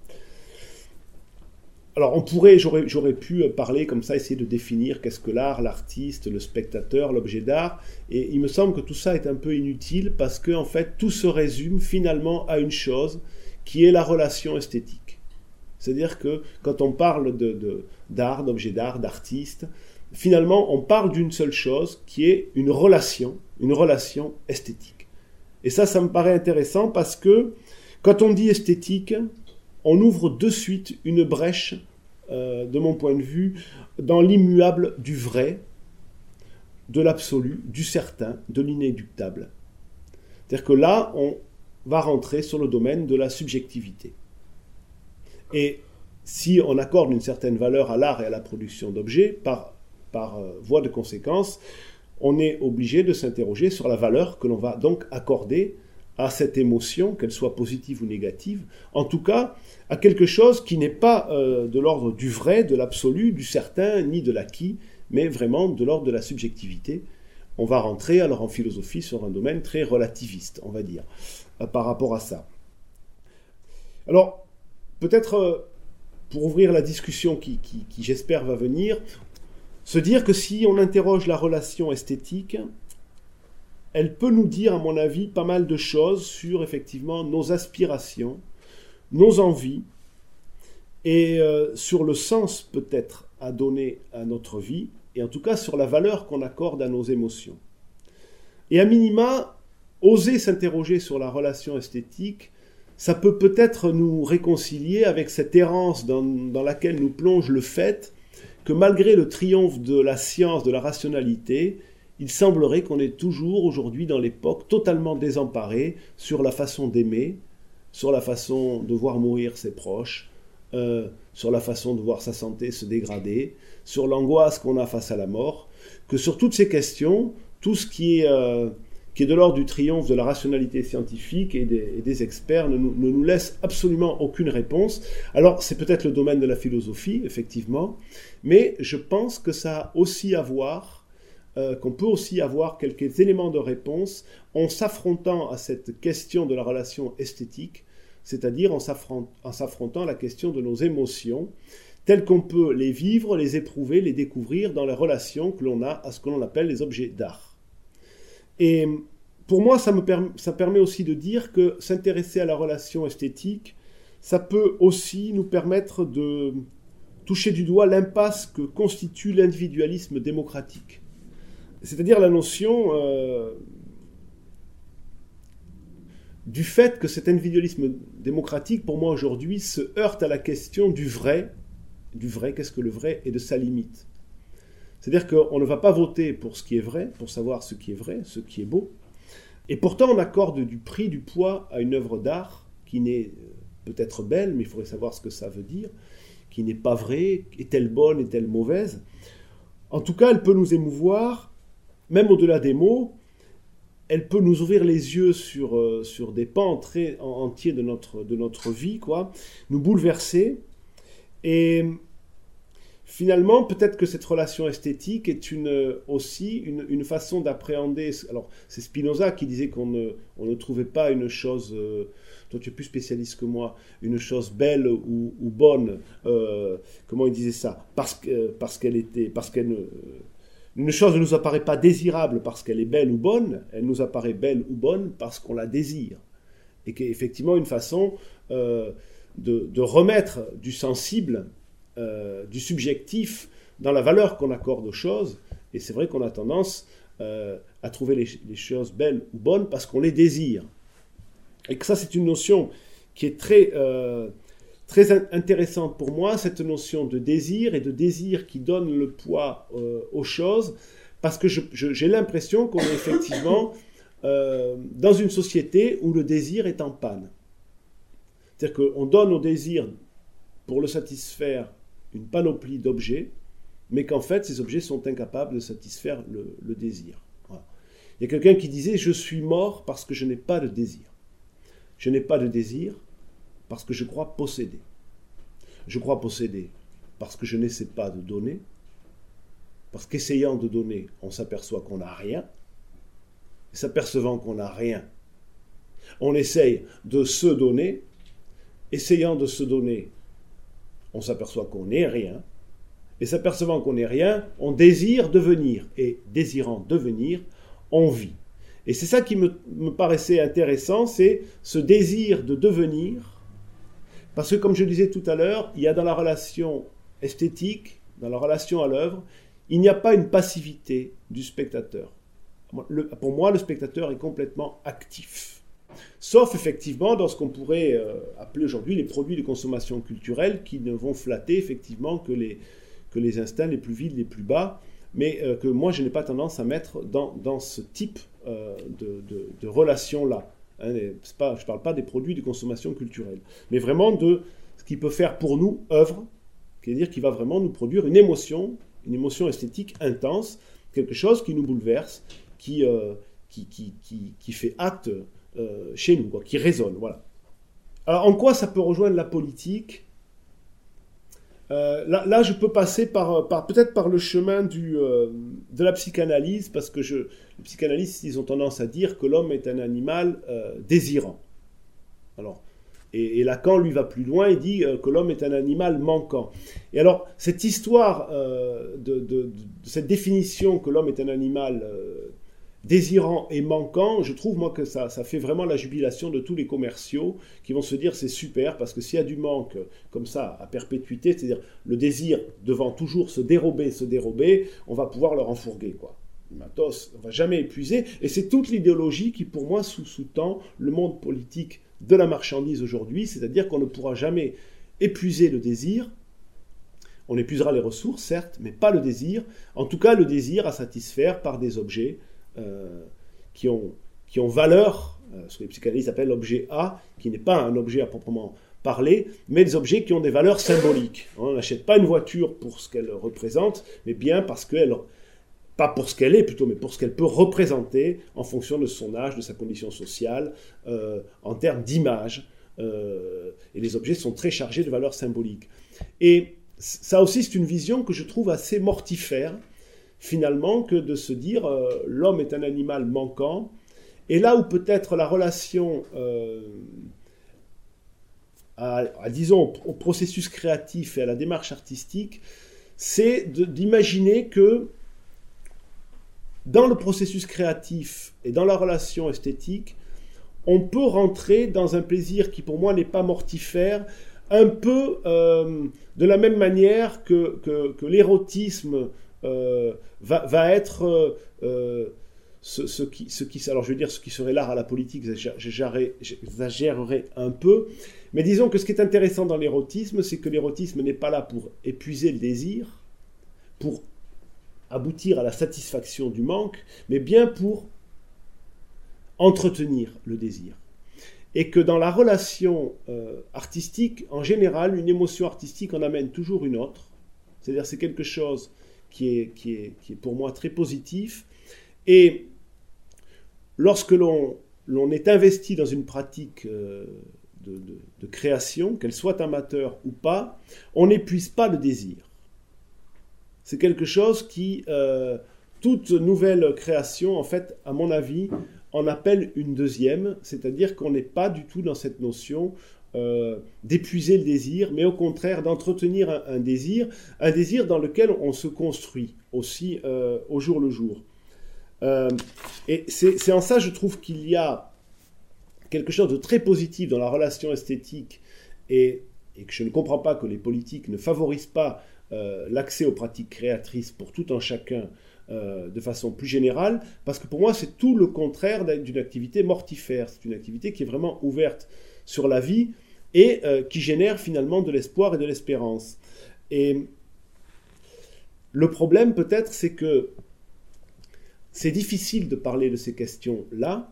Alors, on pourrait, j'aurais, j'aurais pu parler comme ça, essayer de définir qu'est-ce que l'art, l'artiste, le spectateur, l'objet d'art, et il me semble que tout ça est un peu inutile parce que, en fait, tout se résume finalement à une chose qui est la relation esthétique. C'est-à-dire que quand on parle de, de, d'art, d'objet d'art, d'artiste, finalement, on parle d'une seule chose qui est une relation, une relation esthétique. Et ça, ça me paraît intéressant parce que quand on dit esthétique, on ouvre de suite une brèche, euh, de mon point de vue, dans l'immuable du vrai, de l'absolu, du certain, de l'inéluctable. C'est-à-dire que là, on va rentrer sur le domaine de la subjectivité. Et si on accorde une certaine valeur à l'art et à la production d'objets, par, par euh, voie de conséquence, on est obligé de s'interroger sur la valeur que l'on va donc accorder à cette émotion, qu'elle soit positive ou négative, en tout cas à quelque chose qui n'est pas euh, de l'ordre du vrai, de l'absolu, du certain, ni de l'acquis, mais vraiment de l'ordre de la subjectivité. On va rentrer alors en philosophie sur un domaine très relativiste, on va dire, euh, par rapport à ça. Alors, peut-être euh, pour ouvrir la discussion qui, qui, qui j'espère va venir, se dire que si on interroge la relation esthétique, elle peut nous dire, à mon avis, pas mal de choses sur, effectivement, nos aspirations, nos envies, et euh, sur le sens, peut-être, à donner à notre vie, et en tout cas sur la valeur qu'on accorde à nos émotions. Et à minima, oser s'interroger sur la relation esthétique, ça peut peut-être nous réconcilier avec cette errance dans, dans laquelle nous plonge le fait que malgré le triomphe de la science, de la rationalité, il semblerait qu'on est toujours aujourd'hui dans l'époque totalement désemparé sur la façon d'aimer, sur la façon de voir mourir ses proches, euh, sur la façon de voir sa santé se dégrader, sur l'angoisse qu'on a face à la mort, que sur toutes ces questions, tout ce qui est, euh, qui est de l'ordre du triomphe de la rationalité scientifique et des, et des experts ne nous, ne nous laisse absolument aucune réponse. Alors c'est peut-être le domaine de la philosophie, effectivement, mais je pense que ça a aussi à voir Euh, qu'on peut aussi avoir quelques éléments de réponse en s'affrontant à cette question de la relation esthétique, c'est-à-dire en s'affrontant, en s'affrontant à la question de nos émotions, telles qu'on peut les vivre, les éprouver, les découvrir dans les relations que l'on a à ce que l'on appelle les objets d'art. Et pour moi, ça, me permet, ça permet aussi de dire que s'intéresser à la relation esthétique, ça peut aussi nous permettre de toucher du doigt l'impasse que constitue l'individualisme démocratique. C'est-à-dire la notion euh, du fait que cet individualisme démocratique, pour moi aujourd'hui, se heurte à la question du vrai, du vrai, qu'est-ce que le vrai, et de sa limite. C'est-à-dire qu'on ne va pas voter pour ce qui est vrai, pour savoir ce qui est vrai, ce qui est beau, Et pourtant, on accorde du prix, du poids à une œuvre d'art qui n'est peut-être belle, mais il faudrait savoir ce que ça veut dire, qui n'est pas vraie, est-elle bonne, est-elle mauvaise. En tout cas, elle peut nous émouvoir, même au-delà des mots, elle peut nous ouvrir les yeux sur, euh, sur des pans très entiers de notre, de notre vie, quoi, nous bouleverser. Et finalement, peut-être que cette relation esthétique est une, aussi une, une façon d'appréhender... Alors, c'est Spinoza qui disait qu'on ne, on ne trouvait pas une chose... Euh, toi, tu es plus spécialiste que moi, une chose belle ou, ou bonne. Euh, comment il disait ça? Parce que, parce qu'elle était... Parce qu'elle ne, Une chose ne nous apparaît pas désirable parce qu'elle est belle ou bonne, elle nous apparaît belle ou bonne parce qu'on la désire. Et qu'effectivement, une façon euh, de, de remettre du sensible, euh, du subjectif dans la valeur qu'on accorde aux choses. Et c'est vrai qu'on a tendance euh, à trouver les, les choses belles ou bonnes parce qu'on les désire. Et que ça, c'est une notion qui est très... Euh, Très intéressante pour moi, cette notion de désir et de désir qui donne le poids euh, aux choses, parce que je, je, j'ai l'impression qu'on est effectivement euh, dans une société où le désir est en panne. C'est-à-dire qu'on donne au désir, pour le satisfaire, une panoplie d'objets, mais qu'en fait, ces objets sont incapables de satisfaire le, le désir. Voilà. Il y a quelqu'un qui disait « Je suis mort parce que je n'ai pas de désir. Je n'ai pas de désir. » Parce que je crois posséder. Je crois posséder parce que je n'essaie pas de donner, parce qu'essayant de donner, on s'aperçoit qu'on n'a rien, et s'apercevant qu'on n'a rien, on essaye de se donner, essayant de se donner, on s'aperçoit qu'on n'est rien, et s'apercevant qu'on n'est rien, on désire devenir, et désirant devenir, on vit. Et c'est ça qui me, me paraissait intéressant, c'est ce désir de devenir. Parce que, comme je disais tout à l'heure, il y a dans la relation esthétique, dans la relation à l'œuvre, il n'y a pas une passivité du spectateur. Le, pour moi, le spectateur est complètement actif. Sauf, effectivement, dans ce qu'on pourrait euh, appeler aujourd'hui les produits de consommation culturelle qui ne vont flatter, effectivement, que les, que les instincts les plus vides, les plus bas, mais euh, que moi, je n'ai pas tendance à mettre dans, dans ce type euh, de, de, de relation-là. Hein, pas, je ne parle pas des produits de consommation culturelle, mais vraiment de ce qui peut faire pour nous œuvre, c'est-à-dire qui va vraiment nous produire une émotion, une émotion esthétique intense, quelque chose qui nous bouleverse, qui, euh, qui, qui, qui, qui fait acte euh, chez nous, quoi, qui résonne. Voilà. Alors en quoi ça peut rejoindre la politique ? Euh, là, là, je peux passer par, par peut-être par le chemin du, euh, de la psychanalyse, parce que je, les psychanalystes, ils ont tendance à dire que l'homme est un animal euh, désirant. Alors, et, et Lacan, lui, va plus loin, il dit euh, que l'homme est un animal manquant. Et alors, cette histoire euh, de, de, de, de cette définition que l'homme est un animal euh, désirant et manquant, je trouve, moi, que ça, ça fait vraiment la jubilation de tous les commerciaux qui vont se dire c'est super, parce que s'il y a du manque comme ça à perpétuité, c'est-à-dire le désir devant toujours se dérober, se dérober, on va pouvoir leur enfourguer, quoi. Le matos, on ne va jamais épuiser, et c'est toute l'idéologie qui, pour moi, sous- sous-tend le monde politique de la marchandise aujourd'hui, c'est-à-dire qu'on ne pourra jamais épuiser le désir. On épuisera les ressources, certes, mais pas le désir. En tout cas, le désir à satisfaire par des objets Euh, qui, ont, qui ont valeur, euh, ce que les psychanalystes appellent l'objet A, qui n'est pas un objet à proprement parler, mais des objets qui ont des valeurs symboliques. On n'achète pas une voiture pour ce qu'elle représente, mais bien parce qu'elle, pas pour ce qu'elle est plutôt, mais pour ce qu'elle peut représenter en fonction de son âge, de sa condition sociale, euh, en termes d'image. Euh, et les objets sont très chargés de valeurs symboliques. Et ça aussi, c'est une vision que je trouve assez mortifère, finalement, que de se dire euh, l'homme est un animal manquant, et là où peut-être la relation euh, à, à, disons, au processus créatif et à la démarche artistique, c'est de, d'imaginer que dans le processus créatif et dans la relation esthétique, on peut rentrer dans un plaisir qui pour moi n'est pas mortifère, un peu euh, de la même manière que, que, que l'érotisme Euh, va, va être euh, euh, ce, ce, qui, ce qui, alors je veux dire ce qui serait l'art à la politique, j'exagérerais un peu, mais disons que ce qui est intéressant dans l'érotisme, c'est que l'érotisme n'est pas là pour épuiser le désir, pour aboutir à la satisfaction du manque, mais bien pour entretenir le désir. Et que dans la relation euh, artistique, en général, une émotion artistique en amène toujours une autre. C'est-à-dire c'est quelque chose qui est, qui est, qui est pour moi très positif. Et lorsque l'on, l'on est investi dans une pratique euh, de, de, de création, qu'elle soit amateur ou pas, on n'épuise pas le désir. C'est quelque chose qui, euh, toute nouvelle création, en fait, à mon avis, en appelle une deuxième, c'est-à-dire qu'on n'est pas du tout dans cette notion euh, d'épuiser le désir, mais au contraire d'entretenir un, un désir, un désir dans lequel on se construit aussi euh, au jour le jour. Euh, et c'est, c'est en ça, je trouve qu'il y a quelque chose de très positif dans la relation esthétique et, et que je ne comprends pas que les politiques ne favorisent pas euh, l'accès aux pratiques créatrices pour tout un chacun euh, de façon plus générale, parce que pour moi, c'est tout le contraire d'une activité mortifère. C'est une activité qui est vraiment ouverte sur la vie et euh, qui génère finalement de l'espoir et de l'espérance. Et le problème, peut-être, c'est que c'est difficile de parler de ces questions-là,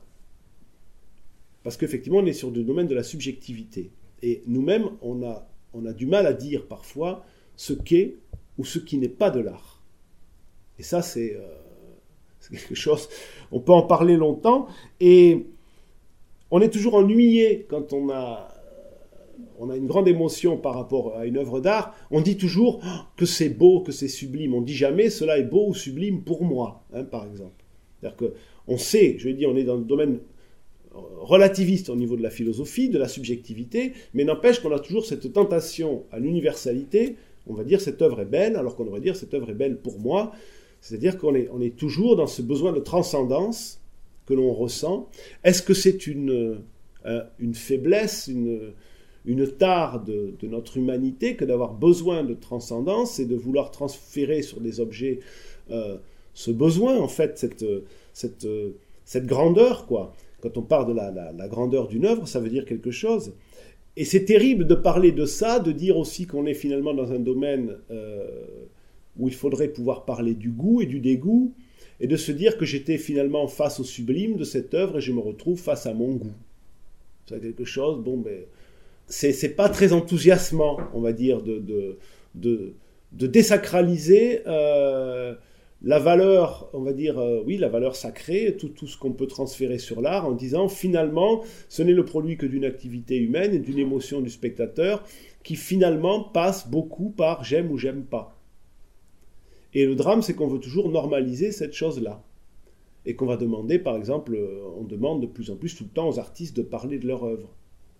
parce qu'effectivement, on est sur le domaine de la subjectivité. Et nous-mêmes, on a, on a du mal à dire parfois ce qu'est ou ce qui n'est pas de l'art. Et ça, c'est, euh, c'est quelque chose... On peut en parler longtemps, et on est toujours ennuyé quand on a, on a une grande émotion par rapport à une œuvre d'art. On dit toujours que c'est beau, que c'est sublime. On ne dit jamais « cela est beau ou sublime pour moi hein, », par exemple. C'est-à-dire qu'on sait, je l'ai dit, on est dans le domaine relativiste au niveau de la philosophie, de la subjectivité, mais n'empêche qu'on a toujours cette tentation à l'universalité. On va dire cette œuvre est belle, alors qu'on devrait dire cette œuvre est belle pour moi. C'est-à-dire qu'on est, on est toujours dans ce besoin de transcendance que l'on ressent. Est-ce que c'est une, euh, une faiblesse, une, une tare de, de notre humanité que d'avoir besoin de transcendance et de vouloir transférer sur des objets euh, ce besoin, en fait, cette, cette, cette grandeur, quoi. Quand on parle de la, la, la grandeur d'une œuvre, ça veut dire quelque chose. Et c'est terrible de parler de ça, de dire aussi qu'on est finalement dans un domaine euh, où il faudrait pouvoir parler du goût et du dégoût, et de se dire que j'étais finalement face au sublime de cette œuvre et je me retrouve face à mon goût. C'est quelque chose, bon, ben, c'est, c'est pas très enthousiasmant, on va dire, de, de, de, de désacraliser euh, la valeur, on va dire, euh, oui, la valeur sacrée, tout, tout ce qu'on peut transférer sur l'art, en disant finalement, ce n'est le produit que d'une activité humaine et d'une émotion du spectateur qui finalement passe beaucoup par j'aime ou j'aime pas. Et le drame, c'est qu'on veut toujours normaliser cette chose-là. Et qu'on va demander, par exemple, on demande de plus en plus tout le temps aux artistes de parler de leur œuvre.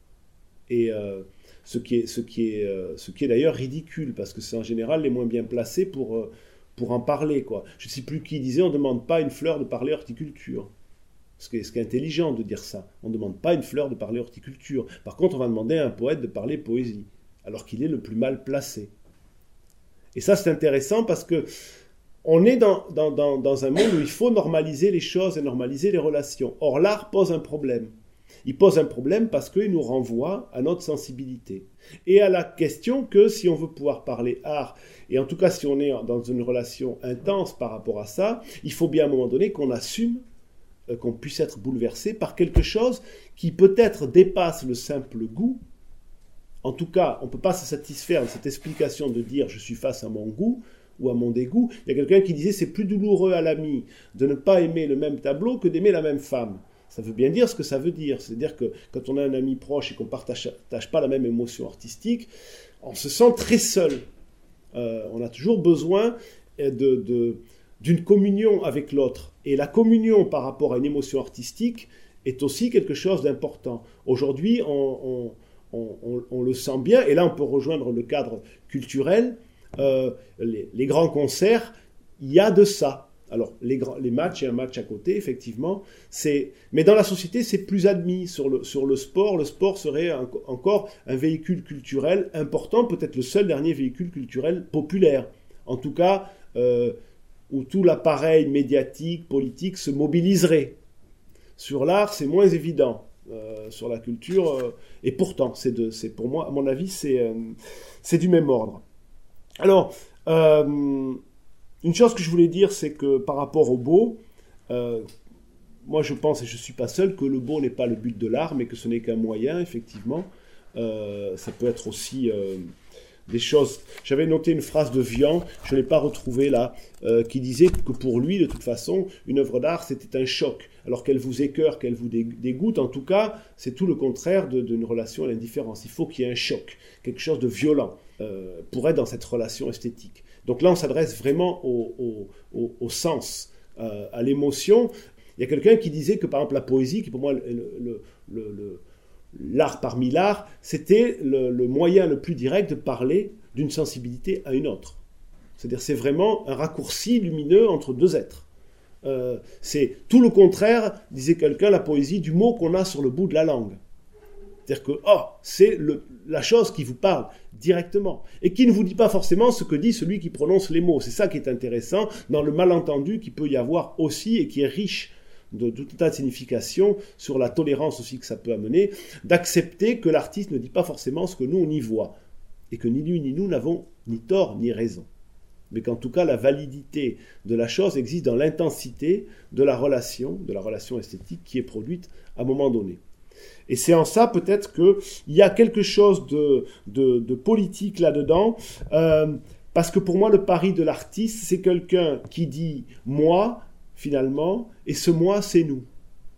Et euh, ce qui est, ce qui est, euh, ce qui est d'ailleurs ridicule, parce que c'est en général les moins bien placés pour, euh, pour en parler, quoi. Je ne sais plus qui disait, on ne demande pas à une fleur de parler horticulture. Ce qui est, ce qui est intelligent de dire ça. On ne demande pas à une fleur de parler horticulture. Par contre, on va demander à un poète de parler poésie, alors qu'il est le plus mal placé. Et ça, c'est intéressant parce que on est dans, dans, dans, dans un monde où il faut normaliser les choses et normaliser les relations. Or, l'art pose un problème. Il pose un problème parce qu'il nous renvoie à notre sensibilité. Et à la question que si on veut pouvoir parler art, et en tout cas si on est dans une relation intense par rapport à ça, il faut bien à un moment donné qu'on assume euh, qu'on puisse être bouleversé par quelque chose qui peut-être dépasse le simple goût. En tout cas, on ne peut pas se satisfaire de cette explication de dire « je suis face à mon goût » ou à mon dégoût. Il y a quelqu'un qui disait « c'est plus douloureux à l'ami de ne pas aimer le même tableau que d'aimer la même femme ». Ça veut bien dire ce que ça veut dire. C'est-à-dire que quand on a un ami proche et qu'on ne partage, partage pas la même émotion artistique, on se sent très seul. Euh, on a toujours besoin de, de, d'une communion avec l'autre. Et la communion par rapport à une émotion artistique est aussi quelque chose d'important. Aujourd'hui, on... on On, on, on le sent bien, et là on peut rejoindre le cadre culturel, euh, les, les grands concerts, il y a de ça. Alors les, grands, les matchs, il y a un match à côté, effectivement, c'est, mais dans la société c'est plus admis. Sur le, sur le sport, le sport serait un, encore un véhicule culturel important, peut-être le seul dernier véhicule culturel populaire, en tout cas euh, où tout l'appareil médiatique, politique se mobiliserait. Sur l'art c'est moins évident. Euh, sur la culture, euh, et pourtant, c'est, de, c'est pour moi, à mon avis, c'est, euh, c'est du même ordre. Alors, euh, une chose que je voulais dire, c'est que par rapport au beau, euh, moi je pense, et je ne suis pas seul, que le beau n'est pas le but de l'art, mais que ce n'est qu'un moyen, effectivement. Euh, ça peut être aussi euh, des choses... J'avais noté une phrase de Vian, je ne l'ai pas retrouvée là, euh, qui disait que pour lui, de toute façon, une œuvre d'art, c'était un choc. Alors qu'elle vous écœure, qu'elle vous dégoûte, en tout cas, c'est tout le contraire d'une relation à l'indifférence. Il faut qu'il y ait un choc, quelque chose de violent, euh, pour être dans cette relation esthétique. Donc là, on s'adresse vraiment au, au, au, au sens, euh, à l'émotion. Il y a quelqu'un qui disait que, par exemple, la poésie, qui pour moi, le, le, le, le, l'art parmi l'art, c'était le, le moyen le plus direct de parler d'une sensibilité à une autre. C'est-à-dire, c'est vraiment un raccourci lumineux entre deux êtres. Euh, c'est tout le contraire, disait quelqu'un, la poésie, du mot qu'on a sur le bout de la langue. C'est-à-dire que, oh, c'est le, la chose qui vous parle directement, et qui ne vous dit pas forcément ce que dit celui qui prononce les mots. C'est ça qui est intéressant dans le malentendu qu'il peut y avoir aussi, et qui est riche de tout un tas de significations, sur la tolérance aussi que ça peut amener, d'accepter que l'artiste ne dit pas forcément ce que nous on y voit, et que ni lui ni nous n'avons ni tort ni raison. Mais qu'en tout cas la validité de la chose existe dans l'intensité de la relation, de la relation esthétique qui est produite à un moment donné. Et c'est en ça peut-être qu'il y a quelque chose de, de, de politique là-dedans, euh, parce que pour moi le pari de l'artiste, c'est quelqu'un qui dit « moi », finalement, et ce « moi » c'est nous.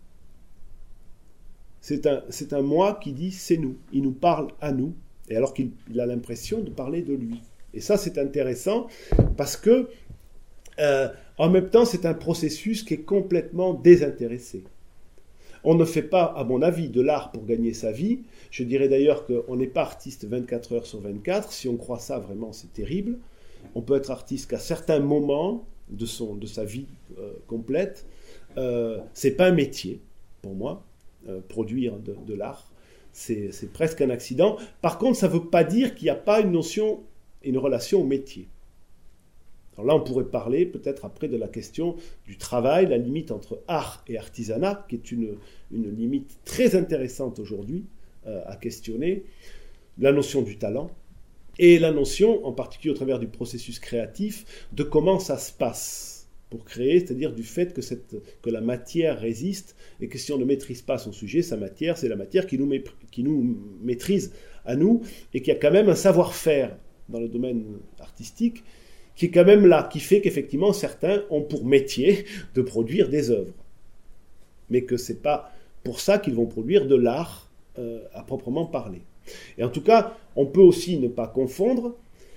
C'est un, c'est un « moi » qui dit « c'est nous », il nous parle à nous, et alors qu'il a l'impression de parler de lui. Et ça c'est intéressant, parce que euh, en même temps c'est un processus qui est complètement désintéressé. On ne fait pas, à mon avis, de l'art pour gagner sa vie. Je dirais d'ailleurs qu'on n'est pas artiste vingt-quatre heures sur vingt-quatre. Si on croit ça, vraiment, c'est terrible. On peut être artiste qu'à certains moments de, son, de sa vie euh, complète. Euh, c'est pas un métier, pour moi, euh, produire de, de l'art. C'est, c'est presque un accident. Par contre, ça ne veut pas dire qu'il n'y a pas une notion, une relation au métier. Alors là, on pourrait parler peut-être après de la question du travail, la limite entre art et artisanat, qui est une, une limite très intéressante aujourd'hui euh, à questionner, la notion du talent, et la notion, en particulier au travers du processus créatif, de comment ça se passe pour créer, c'est-à-dire du fait que, cette, que la matière résiste, et que si on ne maîtrise pas son sujet, sa matière, c'est la matière qui nous, mépr- qui nous maîtrise à nous, et qu'il y a quand même un savoir-faire dans le domaine artistique, qui est quand même là, qui fait qu'effectivement certains ont pour métier de produire des œuvres. Mais que ce n'est pas pour ça qu'ils vont produire de l'art euh, à proprement parler. Et en tout cas, on peut aussi ne pas confondre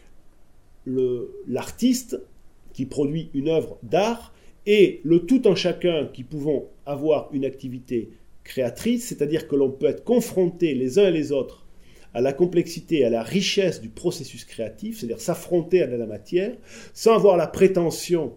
le, l'artiste qui produit une œuvre d'art et le tout en chacun qui pouvons avoir une activité créatrice, c'est-à-dire que l'on peut être confronté les uns et les autres à la complexité, à la richesse du processus créatif, c'est-à-dire s'affronter à la matière, sans avoir la prétention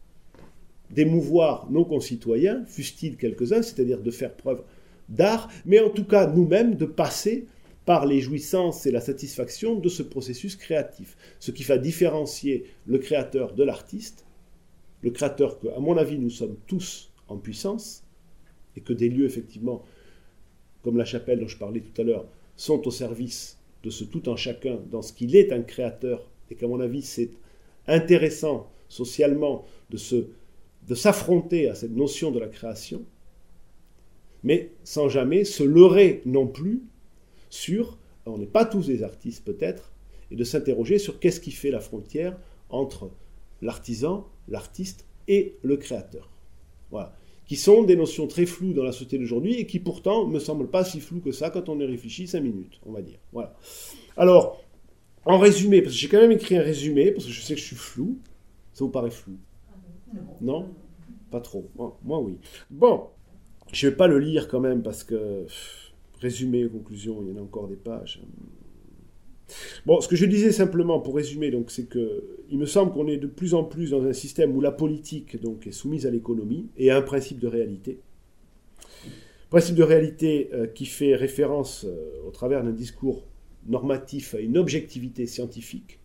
d'émouvoir nos concitoyens, fussent-ils quelques-uns, c'est-à-dire de faire preuve d'art, mais en tout cas nous-mêmes de passer par les jouissances et la satisfaction de ce processus créatif. Ce qui va différencier le créateur de l'artiste, le créateur que, à mon avis, nous sommes tous en puissance, et que des lieux, effectivement, comme la chapelle dont je parlais tout à l'heure, sont au service de ce tout en chacun dans ce qu'il est un créateur, et qu'à mon avis c'est intéressant socialement de, se, de s'affronter à cette notion de la création, mais sans jamais se leurrer non plus sur, on n'est pas tous des artistes peut-être, et de s'interroger sur qu'est-ce qui fait la frontière entre l'artisan, l'artiste et le créateur. Voilà. Qui sont des notions très floues dans la société d'aujourd'hui et qui pourtant ne me semblent pas si floues que ça quand on y réfléchit cinq minutes, on va dire. Voilà. Alors, en résumé, parce que j'ai quand même écrit un résumé, parce que je sais que je suis flou. Ça vous paraît flou? Non? Pas trop. Moi, moi, oui. Bon, je ne vais pas le lire quand même parce que, pff, résumé, conclusion, il y en a encore des pages. Bon, ce que je disais simplement pour résumer, donc, c'est que il me semble qu'on est de plus en plus dans un système où la politique donc, est soumise à l'économie et à un principe de réalité. Principe de réalité euh, qui fait référence euh, au travers d'un discours normatif à une objectivité scientifique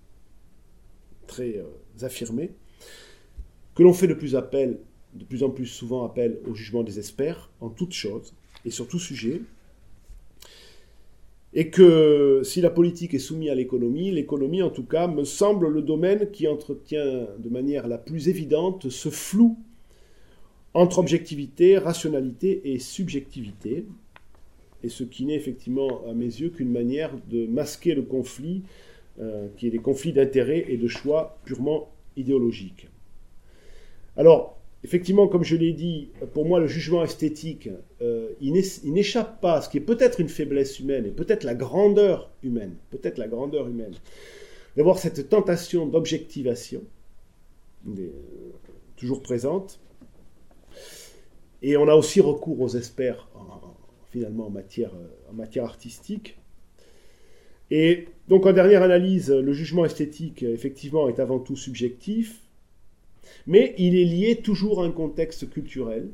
très euh, affirmée, que l'on fait de plus, appel, de plus en plus souvent appel au jugement des experts en toutes choses et sur tout sujet. Et que si la politique est soumise à l'économie, l'économie en tout cas me semble le domaine qui entretient de manière la plus évidente ce flou entre objectivité, rationalité et subjectivité, et ce qui n'est effectivement à mes yeux qu'une manière de masquer le conflit, euh, qui est des conflits d'intérêts et de choix purement idéologiques. Alors, effectivement, comme je l'ai dit, pour moi, le jugement esthétique, euh, il n'échappe pas à ce qui est peut-être une faiblesse humaine, et peut-être la grandeur humaine, peut-être la grandeur humaine, d'avoir cette tentation d'objectivation, euh, toujours présente. Et on a aussi recours aux experts, en, finalement, en matière, en matière artistique. Et donc, en dernière analyse, le jugement esthétique, effectivement, est avant tout subjectif, mais il est lié toujours à un contexte culturel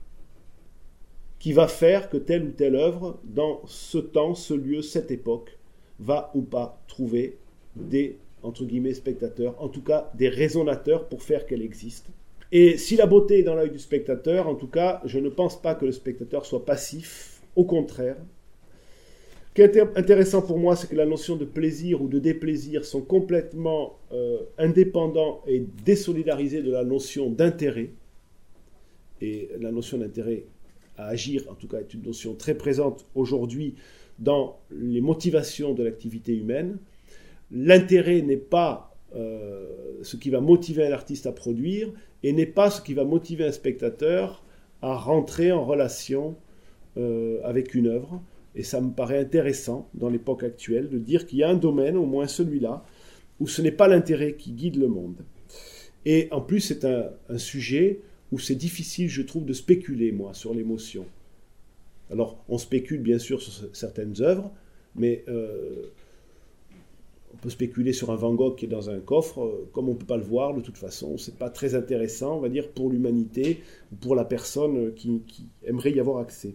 qui va faire que telle ou telle œuvre, dans ce temps, ce lieu, cette époque, va ou pas trouver des, entre guillemets, spectateurs, en tout cas des résonateurs pour faire qu'elle existe. Et si la beauté est dans l'œil du spectateur, en tout cas, je ne pense pas que le spectateur soit passif, au contraire. Ce qui est intéressant pour moi, c'est que la notion de plaisir ou de déplaisir sont complètement euh, indépendants et désolidarisés de la notion d'intérêt. Et la notion d'intérêt à agir, en tout cas, est une notion très présente aujourd'hui dans les motivations de l'activité humaine. L'intérêt n'est pas euh, ce qui va motiver un artiste à produire et n'est pas ce qui va motiver un spectateur à rentrer en relation euh, avec une œuvre. Et ça me paraît intéressant, dans l'époque actuelle, de dire qu'il y a un domaine, au moins celui-là, où ce n'est pas l'intérêt qui guide le monde. Et en plus, c'est un, un sujet où c'est difficile, je trouve, de spéculer, moi, sur l'émotion. Alors, on spécule, bien sûr, sur certaines œuvres, mais euh, on peut spéculer sur un Van Gogh qui est dans un coffre, comme on ne peut pas le voir, de toute façon, c'est pas très intéressant, on va dire, pour l'humanité, ou pour la personne qui, qui aimerait y avoir accès.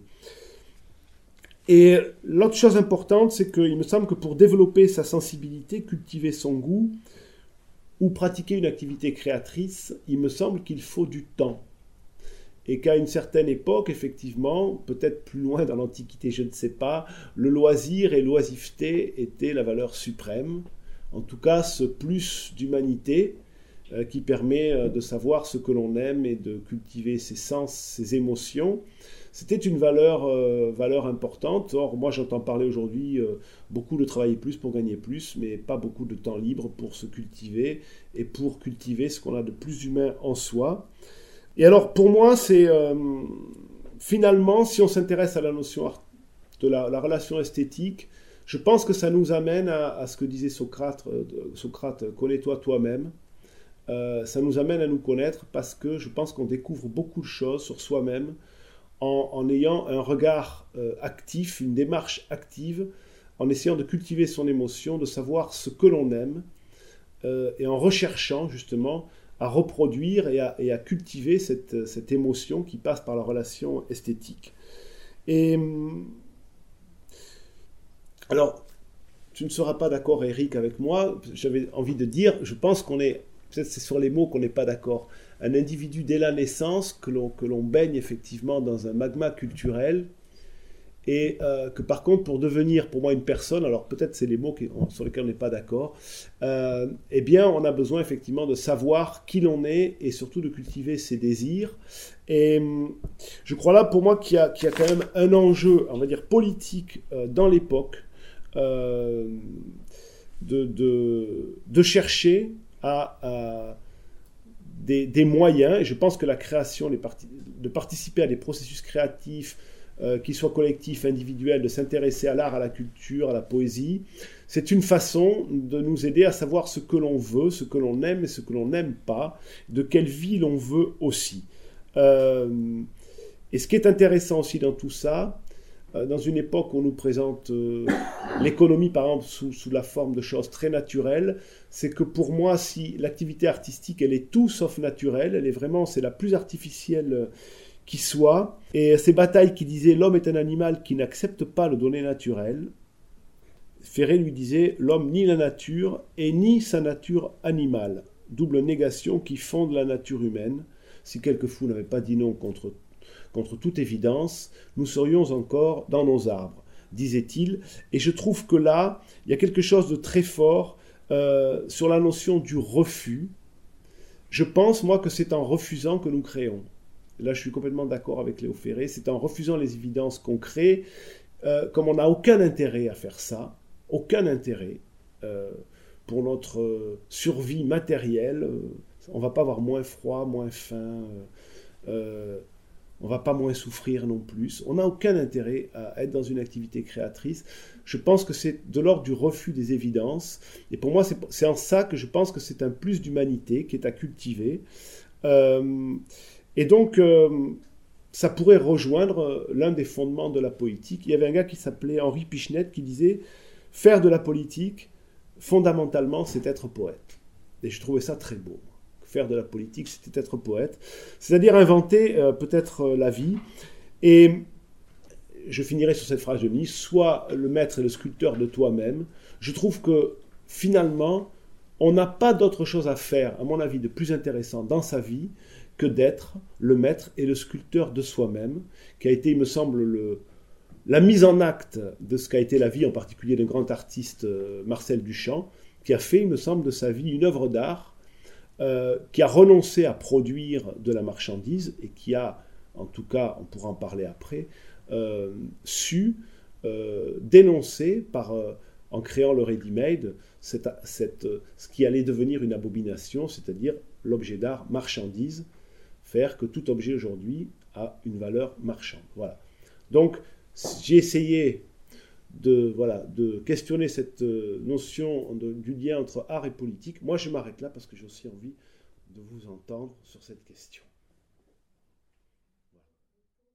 Et l'autre chose importante, c'est qu'il me semble que pour développer sa sensibilité, cultiver son goût, ou pratiquer une activité créatrice, il me semble qu'il faut du temps. Et qu'à une certaine époque, effectivement, peut-être plus loin dans l'Antiquité, je ne sais pas, le loisir et l'oisiveté étaient la valeur suprême. En tout cas, ce plus d'humanité euh, qui permet euh, de savoir ce que l'on aime et de cultiver ses sens, ses émotions. C'était une valeur, euh, valeur importante. Or, moi, j'entends parler aujourd'hui euh, beaucoup de travailler plus pour gagner plus, mais pas beaucoup de temps libre pour se cultiver et pour cultiver ce qu'on a de plus humain en soi. Et alors, pour moi, c'est euh, finalement, si on s'intéresse à la notion de la, la relation esthétique, je pense que ça nous amène à, à ce que disait Socrate, euh, Socrate, connais-toi toi-même. Euh, ça nous amène à nous connaître parce que je pense qu'on découvre beaucoup de choses sur soi-même en, en ayant un regard euh, actif, une démarche active, en essayant de cultiver son émotion, de savoir ce que l'on aime, euh, et en recherchant justement à reproduire et à, et à cultiver cette, cette émotion qui passe par la relation esthétique. Et alors, tu ne seras pas d'accord, Eric, avec moi, j'avais envie de dire, je pense qu'on est, peut-être c'est sur les mots qu'on n'est pas d'accord, un individu dès la naissance, que l'on, que l'on baigne effectivement dans un magma culturel, et euh, que par contre, pour devenir pour moi une personne, alors peut-être c'est les mots qui, sur lesquels on n'est pas d'accord, euh, eh bien on a besoin effectivement de savoir qui l'on est et surtout de cultiver ses désirs. Et je crois là pour moi qu'il y a, qu'il y a quand même un enjeu, on va dire politique euh, dans l'époque, euh, de, de, de chercher à... à Des, des moyens, et je pense que la création, les parti- de participer à des processus créatifs, euh, qu'ils soient collectifs, individuels, de s'intéresser à l'art, à la culture, à la poésie, c'est une façon de nous aider à savoir ce que l'on veut, ce que l'on aime et ce que l'on n'aime pas, de quelle vie l'on veut aussi. Euh, et ce qui est intéressant aussi dans tout ça, euh, dans une époque où on nous présente euh, l'économie, par exemple, sous, sous la forme de choses très naturelles, c'est que pour moi, si l'activité artistique, elle est tout sauf naturelle, elle est vraiment, c'est la plus artificielle qui soit. Et ces batailles qui disaient « l'homme est un animal qui n'accepte pas le donné naturel », Ferré lui disait « l'homme ni la nature et ni sa nature animale », double négation qui fonde la nature humaine. Si quelques fous n'avaient pas dit non contre, contre toute évidence, nous serions encore dans nos arbres, disait-il. Et je trouve que là, il y a quelque chose de très fort Euh, sur la notion du refus. Je pense, moi, que c'est en refusant que nous créons. là je suis complètement d'accord avec Léo Ferré, c'est en refusant les évidences qu'on crée, euh, comme on n'a aucun intérêt à faire ça, aucun intérêt euh, pour notre euh, survie matérielle, euh, on ne va pas avoir moins froid, moins faim, euh, euh, on ne va pas moins souffrir non plus. On n'a aucun intérêt à être dans une activité créatrice. Je pense que c'est de l'ordre du refus des évidences. Et pour moi, c'est en ça que je pense que c'est un plus d'humanité qui est à cultiver. Euh, et donc, euh, ça pourrait rejoindre l'un des fondements de la politique. Il y avait un gars qui s'appelait Henri Pichenet qui disait « Faire de la politique, fondamentalement, c'est être poète ». Et je trouvais ça très beau. Faire de la politique, c'était être poète, c'est-à-dire inventer euh, peut-être euh, la vie. Et je finirai sur cette phrase de Nietzsche, sois le maître et le sculpteur de toi-même. Je trouve que finalement, on n'a pas d'autre chose à faire, à mon avis, de plus intéressant dans sa vie que d'être le maître et le sculpteur de soi-même, qui a été, il me semble, le, la mise en acte de ce qu'a été la vie, en particulier d'un grand artiste, euh, Marcel Duchamp, qui a fait, il me semble, de sa vie une œuvre d'art, Euh, qui a renoncé à produire de la marchandise et qui a, en tout cas, on pourra en parler après, euh, su euh, dénoncer, par, euh, en créant le ready-made, cette, cette, ce qui allait devenir une abomination, c'est-à-dire l'objet d'art marchandise, faire que tout objet aujourd'hui a une valeur marchande. Voilà. Donc, j'ai essayé de, voilà, de questionner cette notion de, du lien entre art et politique. Moi, je m'arrête là parce que j'ai aussi envie de vous entendre sur cette question.